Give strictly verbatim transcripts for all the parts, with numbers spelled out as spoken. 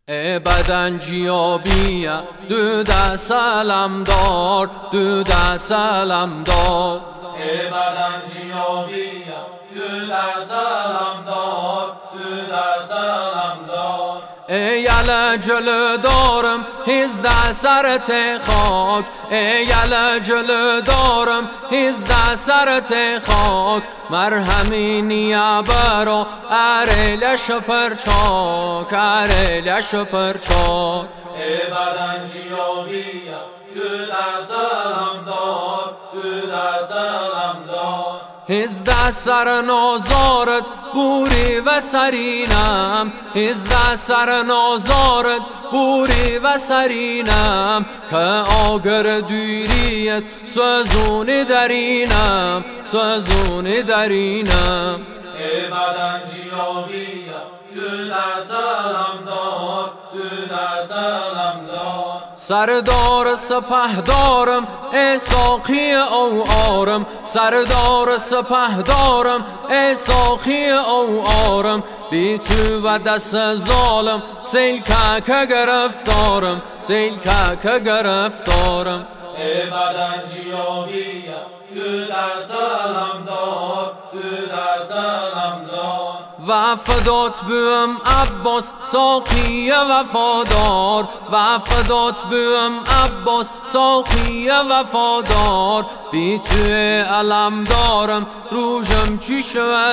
ای بدن جیابیه دو ده سلام دار دو ده سلام دار ای بدن جیابیه دو ده سلام دار دو ده سلام دار ای یل جلو دارم هزده سرت خاک ای یل جلو دارم هزده سرت خاک مرهمی نیا برا اره لش پرچاک اره لش پرچاک ای بدن جیابیه دو ده سلام دار دو ده سلام دار هزده سر نازارت بوری و سرینم هزده سر نازارت بوری و سرینم که آگر دوریت سوزونی درینم سوزونی درینم ای بدن جیابیه دو ده سلام دار دو ده سلام دار سردار سپه دارم ای ساقی او آرم سردار سپه دارم ای ساقی او آرم بی تو و دست ظالم سیل که گرفتارم سیل که گرفتارم ای بدن جیابیه دو ده سلام دار دو ده سلام دار وفادات بوم عباس ساقی وفادار وفادات بوم عباس ساقی وفادار بی تو علم دارم روژم چی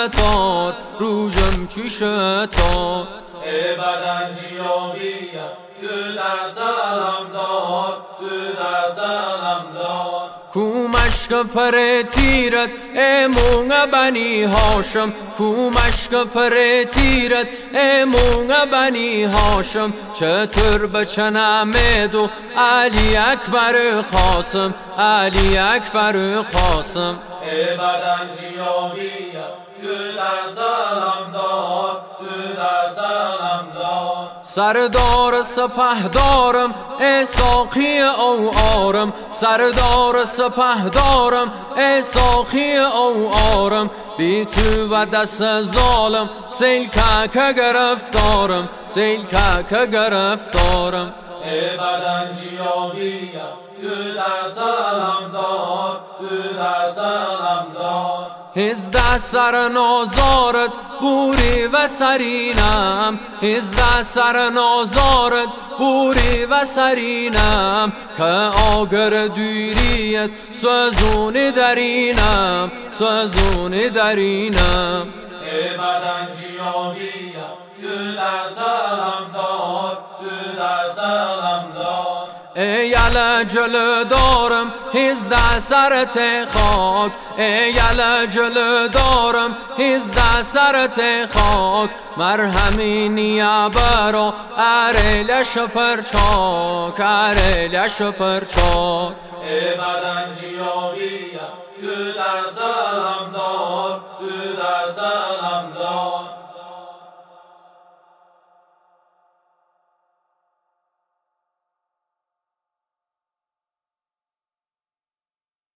شوتار روژم چی شوتار ای بدن جیابیه دو ده سلام دار دو ده سلام دار کو مشک پر تیرت ای مونگ بنی هاشم کو مشک پر تیرت ای مونگ بنی هاشم چطور بچنم دو علی اکبر خاصم علی اکبر خاصم ای بدن جیابیه دو ده سلام دار دو ده سلام دار سردار سپه دارم ای ساقی او آرم سردار سپه دارم ای ساقی او آرم بی تو و دست ظالم سیل که گرفتارم سیل که گرفتارم ای بدن جیابیه دو ده سلام دار دو ده سلام دار هزده سر نازارت بوری و سرینم هزده سر نازارت بوری و سرینم که آگر دوریت سوزونی درینم سوزونی درینم ای بدن جیابیه دو ده سلام دار دو ده سلام دار ای یل جلو دارم هزده سرت خاک ای یل جلو دارم هزده سرت خاک مرهمی نیا برا اره لش پرچاک اره لش پرچاک ای بدن جیابیه دو ده سلام دار